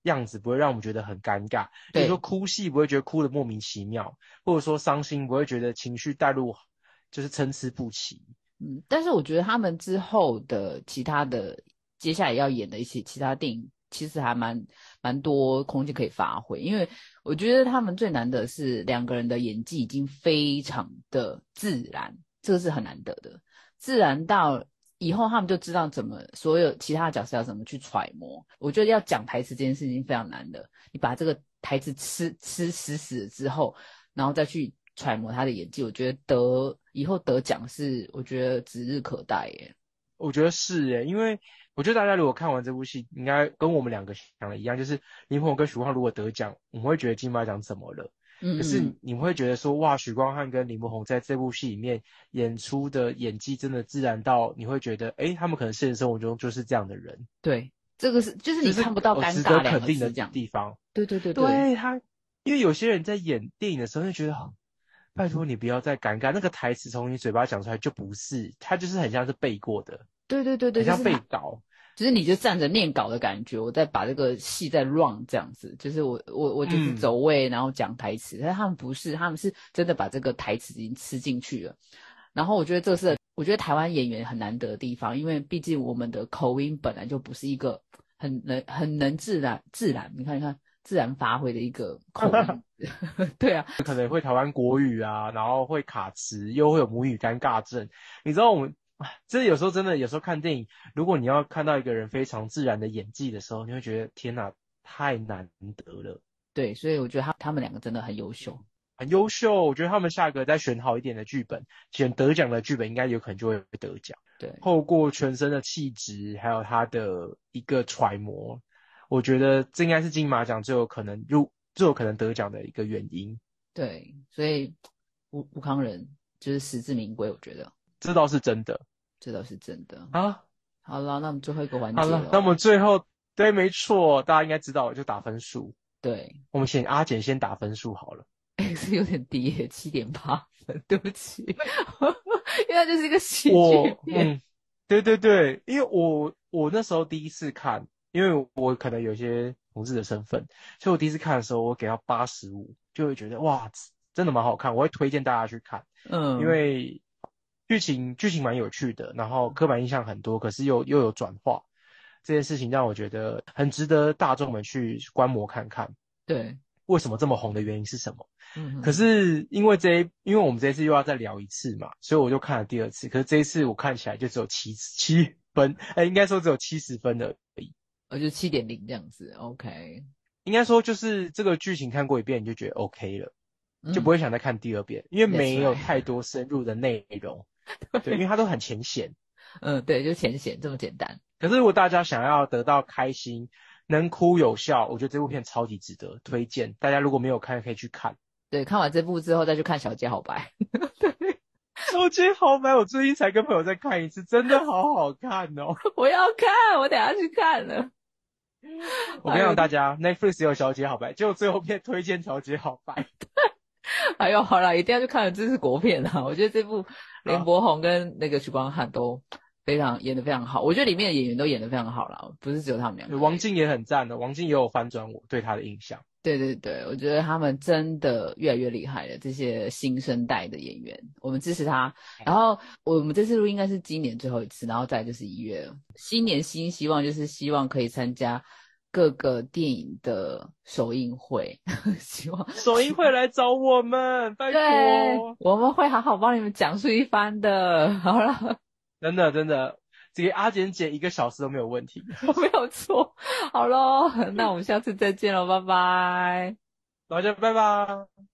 样子不会让我们觉得很尴尬，比如说对。 哭戏不会觉得哭的莫名其妙，或者说伤心不会觉得情绪带入就是参差不齐。 但是我觉得他们之后的其他的接下来要演的一些其他电影，其实还蛮多空间可以发挥。因为我觉得他们最难得是两个人的演技已经非常的自然，这个是很难得的，自然到以后他们就知道怎么所有其他的角色要怎么去揣摩。我觉得要讲台词这件事情非常难的，你把这个台词吃死了之后，然后再去揣摩他的演技，我觉得以后得奖是我觉得指日可待耶。 我觉得是耶，因为我觉得大家如果看完这部戏，应该跟我们两个想的一样，就是林柏宏跟许光汉如果得奖，我们会觉得金马奖怎么了？可是嗯嗯嗯， 你们会觉得说，哇，许光汉跟林柏宏在这部戏里面演出的演技真的自然到，你会觉得，诶，他们可能现实生活中就是这样的人， 对，这个是就是你就是看不到尴值得尬两肯定的个字这样。 地方。 对对对对对他，因为有些人在演电影的时候就觉得，拜托你不要再尴尬，那个台词从你嘴巴讲出来就不是，他就是很像是背过的， 对对对对， 很像就是他， 背稿。 就是你就站着念稿的感觉，我再把这个戏再 run 这样子，就是我就是嗯， 走位，然后讲台词，但是他们不是，他们是真的把这个台词已经吃进去了。然后我觉得这是我觉得台湾演员很难得的地方，因为毕竟我们的口音本来就不是一个很能自然，你看自然发挥的一个口音。对啊， 可能会台湾国语啊，然后会卡词，又会有母语尴尬症。你知道我们，这有时候真的，有时候看电影，如果你要看到一个人非常自然的演技的时候，你会觉得天哪，太难得了， 对，所以我觉得他们两个真的很优秀。 很优秀。我觉得他们下个再选好一点的剧本，选得奖的剧本，应该有可能就会得奖。 对透过全身的气质，还有他的一个揣摩，我觉得这应该是金马奖最有可能得奖的一个原因。 对，所以吴康仁就是实至名归，我觉得这倒是真的这倒是真的。 啊。 好了，那我们最后一个环好了，那我节喽。 们最后，对，没错，大家应该知道，就打分数。 对， 我们请阿简先打分数好了。 是有点低耶，7.8分，对不起，因为它就是一个喜剧我， 片。 对对对，因为我那时候第一次看，因为我可能有些同志的身份，所以我第一次看的时候，我给到85，就会觉得哇，真的蛮好看，我会推荐大家去看，因嗯， 为剧情蛮有趣的，然后刻板印象很多，可是又有转化，这件事情让我觉得很值得大众们去观摩看看。 对， 为什么这么红的原因是什么？可嗯， 是因为我们这一次又要再聊一次嘛，所以我就看了第二次。可是这一次我看起来就只有七分，应该说只有70分而已。 我就7.0这样子，OK。 应该说就是这个剧情看过一遍你就觉得 OK 了，就不嗯会想再看第二遍，因为 ，That's 没有 right。 太多深入的内容。对，因为对， 它都很浅显。 对，就浅显这么简单。 可是如果大家想要得到开心，能哭有笑，我觉得这部片超级值得推荐。大家如果没有看，可以去看。 对，看完这部之后再去看《小街好白》。 手机好买，我最近才跟朋友再看一次，真的好好看哦。 我要看，我等下去看了。 我跟你哎呦， 讲大家，Netflix 有小姐好白，结果最后片推荐小姐好白哎呦，好了，一定要去看，这是国片啊！我觉得这部林啊。 柏宏跟那个许光汉都演得非常好，我觉得里面的演员都演得非常好啦，不是只有他们两个而已。 王静也很赞的，王静也有反转我对她的印象。 对对对，我觉得他们真的越来越厉害了，这些新生代的演员，我们支持他。然后我们这次录应该是今年最后一次，然后再来就是1月了。新年新希望就是希望可以参加各个电影的首映会，希望首映会来找我们，拜对， 托， 我们会好好帮你们讲述一番的。好了， 真的真的，这个阿简剪1个小时都没有问题。 没有错。好咯，那我们下次再见喽，拜拜。 大家拜拜。